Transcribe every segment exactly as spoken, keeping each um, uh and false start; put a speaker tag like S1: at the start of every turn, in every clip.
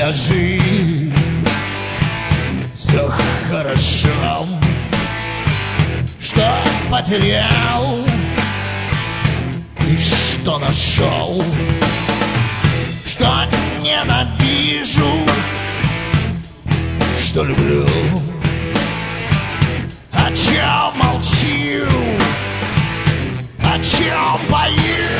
S1: Какая жизнь, все хорошо, что потерял и что нашел, что ненавижу, что люблю, о чем молчу, о чем пою.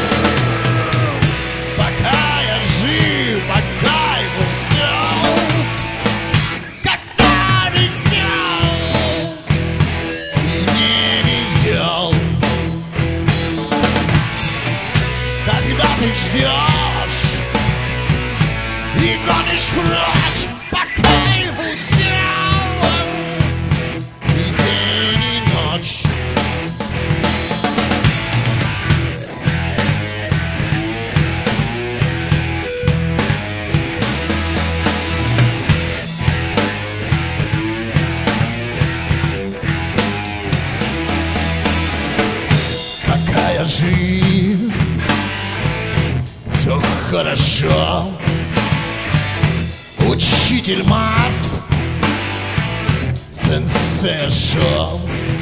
S1: Пока я жив, по кайфу все, когда везет и не везет, когда ты ждешь и гонишь прочь, по кайфу все, и день, и ночь. Какая жизнь, все хорошо, учитель мат, сенсей шел,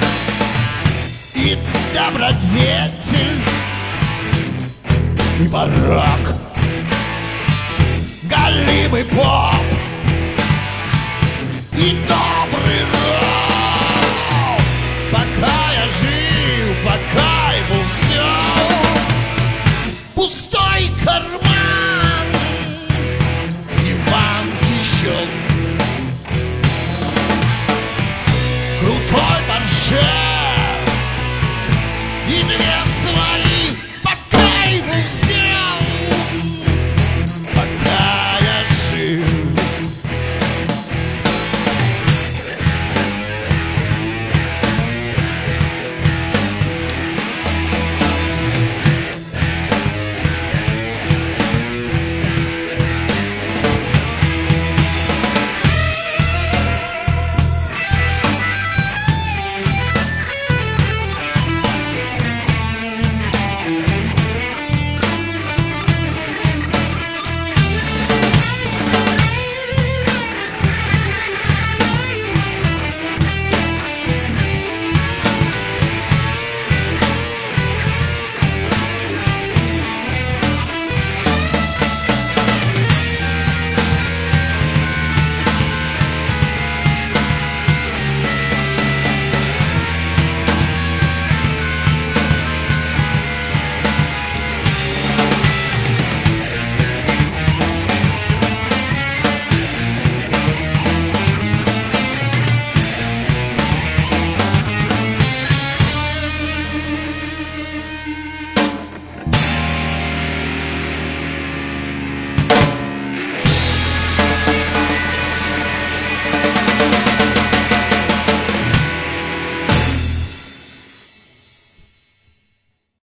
S1: и добродетель, и порок, галимый поп, и то